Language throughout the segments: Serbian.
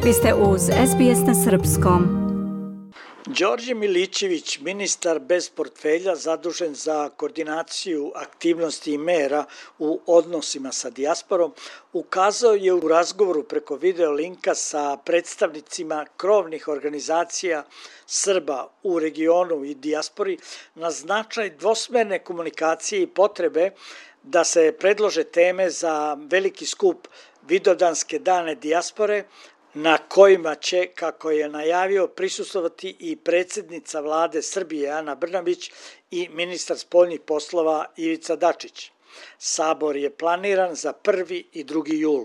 Vi ste uz SBS na Srpskom. Đorđe Milićević, ministar bez portfelja zadužen za koordinaciju aktivnosti i mera u odnosima sa dijasporom, ukazao je u razgovoru preko video linka sa predstavnicima krovnih organizacija Srba u regionu i dijaspori na značaj dvosmerne komunikacije i potrebe da se predlože teme za veliki skup Vidovdanske dane dijaspore, na kojima će, kako je najavio, prisustvovati i predsjednica vlade Srbije Ana Brnabić i ministar spoljnih poslova Ivica Dačić. Sabor je planiran za 1. i 2. jul.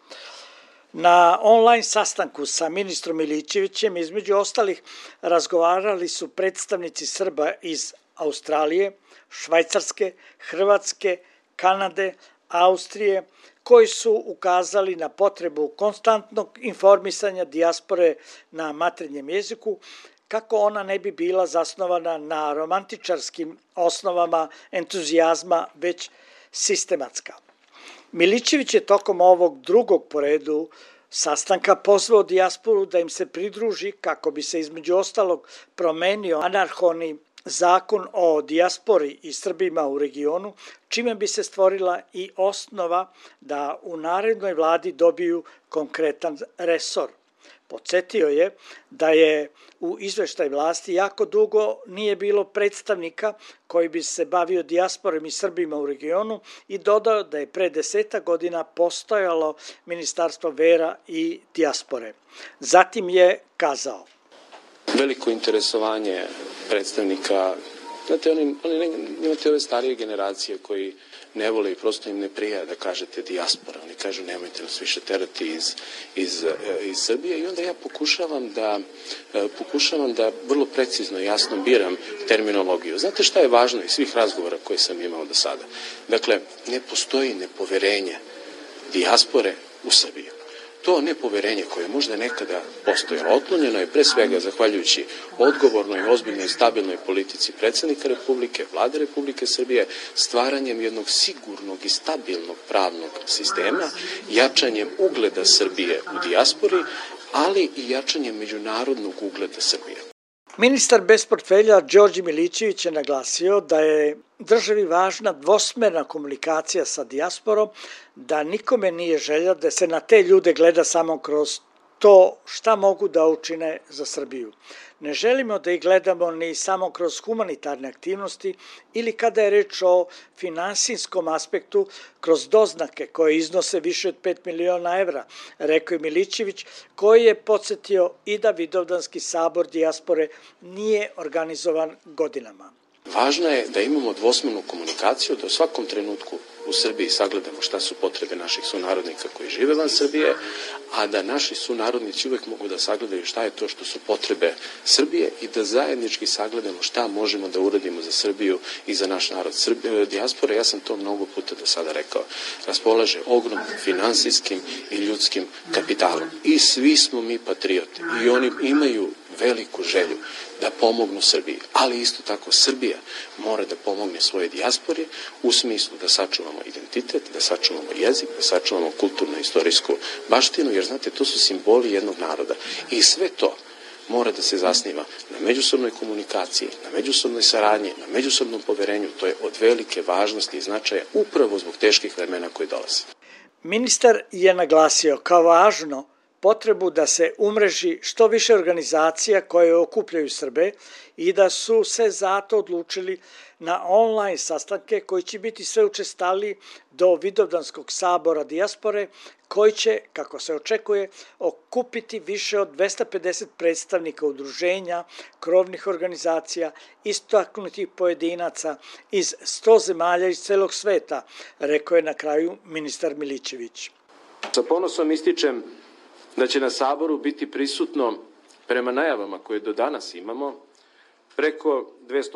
Na online sastanku sa ministrom Milićevićem, između ostalih, razgovarali su predstavnici Srba iz Australije, Švajcarske, Hrvatske, Kanade, Austrije, koji su ukazali na potrebu konstantnog informisanja dijaspore na maternjem jeziku, kako ona ne bi bila zasnovana na romantičarskim osnovama entuzijazma, već sistematska. Milićević je tokom ovog drugog po redu sastanka pozvao dijasporu da im se pridruži kako bi se između ostalog promenio anarhoni zakon o dijaspori i Srbima u regionu, čime bi se stvorila i osnova da u narednoj vladi dobiju konkretan resor. Podsjetio je da je u izveštaj vlasti jako dugo nije bilo predstavnika koji bi se bavio dijasporom i Srbima u regionu i dodao da je pre 10 godina postojalo Ministarstvo vera i dijaspore. Zatim je kazao: veliko interesovanje predstavnika, znate, imate ove starije generacije koji ne vole i prosto im ne prija da kažete dijaspora. Oni kažu nemojte nas više terati iz Srbije i onda ja pokušavam da vrlo precizno i jasno biram terminologiju. Znate šta je važno iz svih razgovora koje sam imao do sada? Dakle, ne postoji nepoverenje dijaspore u Srbiju. To nepoverenje koje je možda nekada postojalo, otklonjeno je pre svega zahvaljujući odgovornoj, ozbiljnoj i stabilnoj politici predsjednika Republike, Vlade Republike Srbije, stvaranjem jednog sigurnog i stabilnog pravnog sistema, jačanjem ugleda Srbije u dijaspori, ali i jačanjem međunarodnog ugleda Srbije. Ministar bez portfelja Đorđe Milićević je naglasio da je državi važna dvosmerna komunikacija sa dijasporom, da nikome nije želja da se na te ljude gleda samo kroz to šta mogu da učine za Srbiju. Ne želimo da ih gledamo ni samo kroz humanitarne aktivnosti ili kada je reč o finansijskom aspektu kroz doznake koje iznose više od 5 miliona evra, rekao je Milićević, koji je podsjetio i da Vidovdanski sabor dijaspore nije organizovan godinama. Važno je da imamo dvosmernu komunikaciju, da u svakom trenutku u Srbiji sagledamo šta su potrebe naših sunarodnika koji žive van Srbije, a da naši sunarodnici uvek mogu da sagledaju šta je to što su potrebe Srbije i da zajednički sagledamo šta možemo da uradimo za Srbiju i za naš narod. Dijaspora, ja sam to mnogo puta do sada rekao, raspolaže ogromnim finansijskim i ljudskim kapitalom. I svi smo mi patrioti i oni imaju veliku želju da pomognu Srbiji, ali isto tako Srbija mora da pomogne svoje dijaspori u smislu da sačuvamo identitet, da sačuvamo jezik, da sačuvamo kulturno-istorijsku baštinu, jer znate, to su simboli jednog naroda i sve to mora da se zasniva na međusobnoj komunikaciji, na međusobnoj saradnji, na međusobnom poverenju. To je od velike važnosti i značaja upravo zbog teških vremena koji dolaze. Ministar je naglasio kao važno potrebu da se umreži što više organizacija koje okupljaju Srbe i da su se zato odlučili na online sastanke koji će biti sve učestaliji do Vidovdanskog sabora dijaspore, koji će, kako se očekuje, okupiti više od 250 predstavnika udruženja, krovnih organizacija, istaknutih pojedinaca iz 100 zemalja iz celog sveta, rekao je na kraju ministar Milićević. Sa ponosom ističem da će na Saboru biti prisutno, prema najavama koje do danas imamo, preko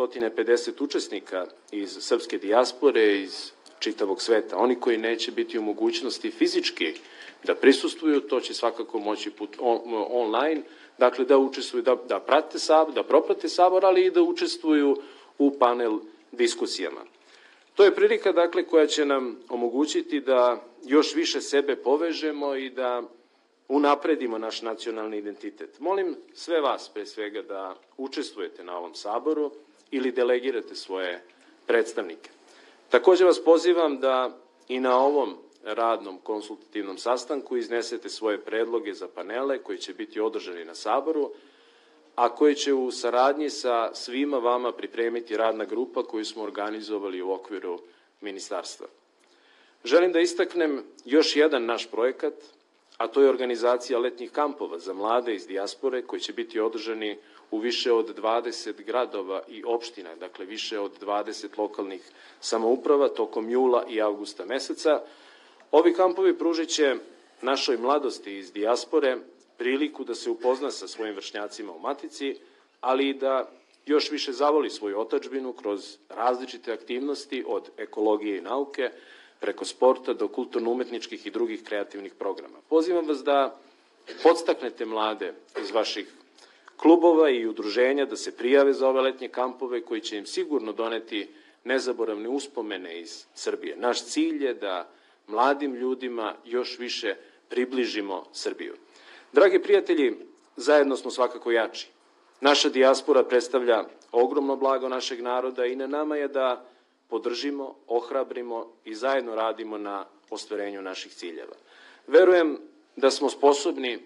250 učesnika iz srpske dijaspore, iz čitavog sveta. Oni koji neće biti u mogućnosti fizički da prisustvuju, to će svakako moći put online, dakle da učestvuju, da prate Sabor, da proprate Sabor, ali i da učestvuju u panel diskusijama. To je prilika, dakle, koja će nam omogućiti da još više sebe povežemo i da unapredimo naš nacionalni identitet. Molim sve vas, pre svega, da učestvujete na ovom saboru ili delegirate svoje predstavnike. Takođe vas pozivam da i na ovom radnom konsultativnom sastanku iznesete svoje predloge za panele koji će biti održani na saboru, a koji će u saradnji sa svima vama pripremiti radna grupa koju smo organizovali u okviru ministarstva. Želim da istaknem još jedan naš projekat, a to je organizacija letnjih kampova za mlade iz dijaspore koji će biti održani u više od 20 gradova i opština, dakle više od 20 lokalnih samouprava tokom jula i avgusta meseca. Ovi kampovi pružit će našoj mladosti iz dijaspore priliku da se upozna sa svojim vršnjacima u matici, ali i da još više zavoli svoju otadžbinu kroz različite aktivnosti od ekologije i nauke, preko sporta do kulturno-umetničkih i drugih kreativnih programa. Pozivam vas da podstaknete mlade iz vaših klubova i udruženja da se prijave za ove letnje kampove koji će im sigurno doneti nezaboravne uspomene iz Srbije. Naš cilj je da mladim ljudima još više približimo Srbiju. Dragi prijatelji, zajedno smo svakako jači. Naša dijaspora predstavlja ogromno blago našeg naroda i na nama je da podržimo, ohrabrimo i zajedno radimo na ostvarenju naših ciljeva. Verujem da smo sposobni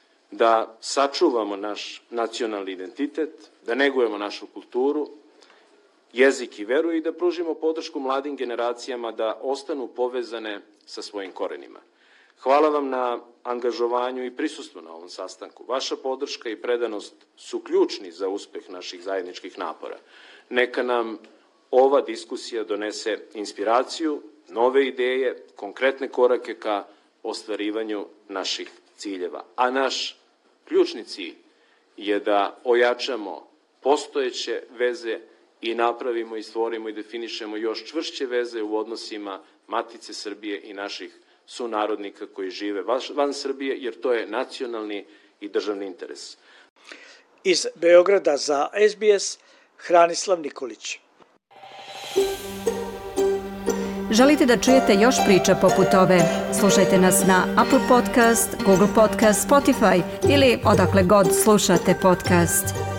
da sačuvamo naš nacionalni identitet, da negujemo našu kulturu, jezik i veru i da pružimo podršku mladim generacijama da ostanu povezane sa svojim korenima. Hvala vam na angažovanju i prisustvu na ovom sastanku. Vaša podrška i predanost su ključni za uspeh naših zajedničkih napora. Neka nam ova diskusija donese inspiraciju, nove ideje, konkretne korake ka ostvarivanju naših ciljeva. A naš ključni cilj je da ojačamo postojeće veze i napravimo i stvorimo i definišemo još čvršće veze u odnosima Matice Srbije i naših sunarodnika koji žive van Srbije, jer to je nacionalni i državni interes. Iz Beograda za SBS, Hranislav Nikolić. Želite da čujete još priča poput ove? Slušajte nas na Apple Podcast, Google Podcast, Spotify ili odakle god slušate podcast.